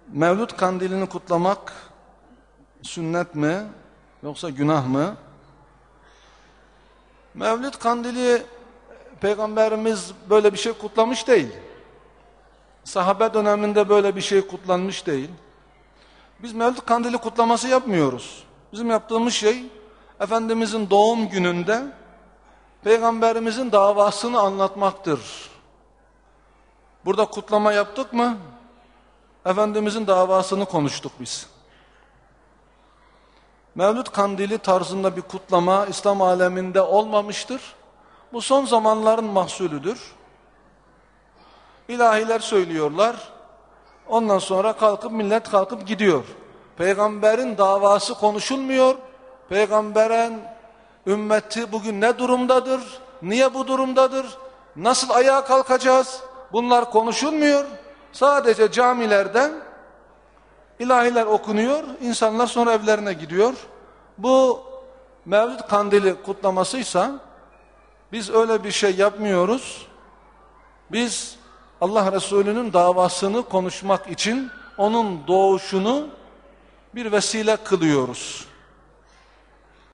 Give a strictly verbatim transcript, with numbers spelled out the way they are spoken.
Mevlüt kandilini kutlamak sünnet mi yoksa günah mı? Mevlüt kandili Peygamberimiz böyle bir şey kutlamış değil. Sahabe döneminde böyle bir şey kutlanmış değil. Biz Mevlüt kandili kutlaması yapmıyoruz. Bizim yaptığımız şey Efendimizin doğum gününde Peygamberimizin davasını anlatmaktır. Burada kutlama yaptık mı? Efendimizin davasını konuştuk biz. Mevlüt kandili tarzında bir kutlama İslam aleminde olmamıştır. Bu son zamanların mahsulüdür. İlahiler söylüyorlar. Ondan sonra kalkıp millet kalkıp gidiyor. Peygamberin davası konuşulmuyor. Peygamberin ümmeti bugün ne durumdadır? Niye bu durumdadır? Nasıl ayağa kalkacağız? Bunlar konuşulmuyor. Sadece camilerden ilahiler okunuyor. İnsanlar sonra evlerine gidiyor. Bu Mevlid kandili kutlamasıysa biz öyle bir şey yapmıyoruz. Biz Allah Resulü'nün davasını konuşmak için onun doğuşunu bir vesile kılıyoruz.